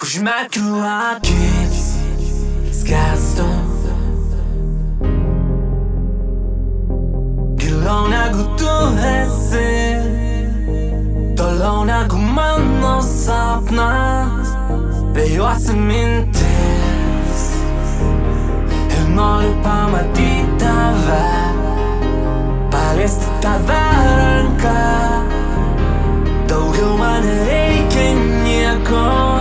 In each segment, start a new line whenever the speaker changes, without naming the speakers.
Užmerkiu akis, skęstu giliau negu tu esi, toliau negu mano sapnas, vėjuosi mintis ir noriu pamatyti tave, paliesti tave ranką. Daugiau man nereikia nieko.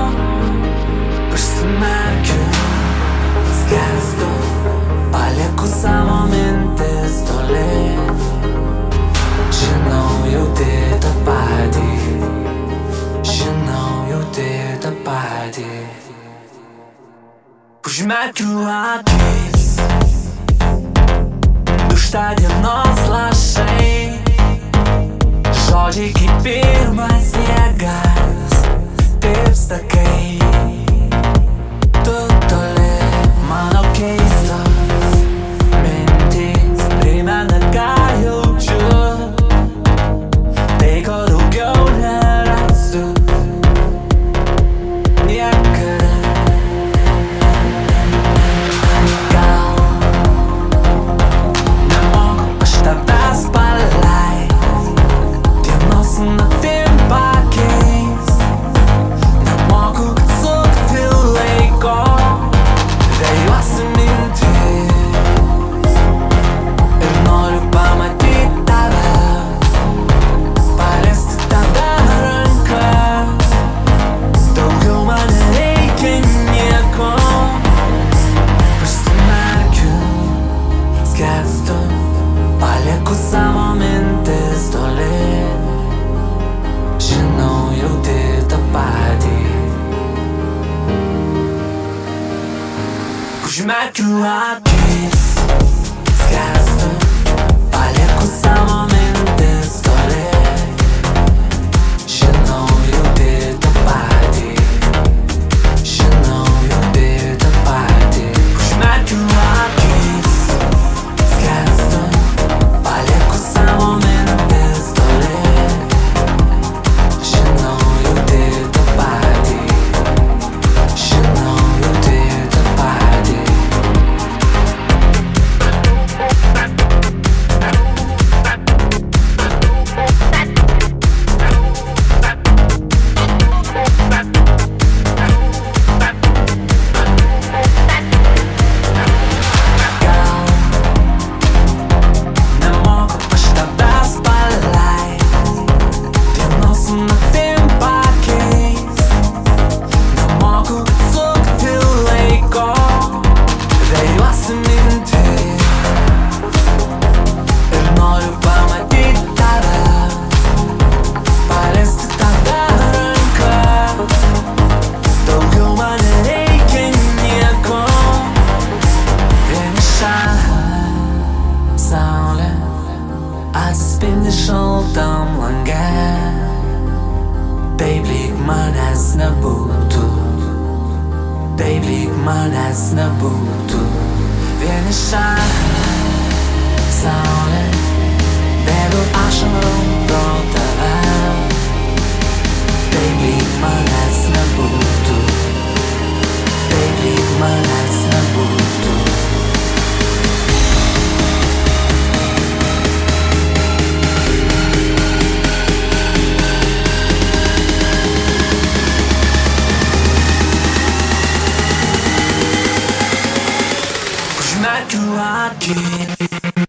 Užsimerkiu, skęstu, palieku savo mintis toli. Žinau, jauti tą patį, žinau, jauti tą patį. Užmerkiu akis, dūžta dienos lašai, žodžiai kaip pirmas sniegas, tirpsta kai tu toli. Mano keistos mintys primena, ką jaučiu, tai ko daugiau nerasiu niekada. Gal nemoku aš tavęs paleist, dienos su naktim pakeist, nemoku atsukti laiko, vėjuosi mintis ir noriu pamatyti tave, paliesti tave ranką. Daugiau man nereikia nieko. Užsimerkiu, skęstu, palieku savo mintis toli. Žinau, jauti tą patį. Užmerkiu akis, skęstu, palieku savo mintis toli. Žinau, jauti tą patį, žinau, jauti tą patį. Užmerkiu akis, skęstu, palieku savo mintis toli. Žinau, jauti tą patį, žinau, jauti tą patį. Gal nemoku aš tavęs paleist, dienos su naktim pakeist, nemoku atsukti laiko, vėjuosi mintis ir noriu pamatyti tave, paliesti tave ranką. Daugiau man nereikia nieko. Vieniša saulė atsispindi šaltam lange, taip lyg manęs nebūtų, taip lyg manęs nebūtų. Vieniša saulė, bėgu ašarom pro tave, taip lyg manęs nebūtų, taip lyg manęs nebūtų. Užmerkiu akis.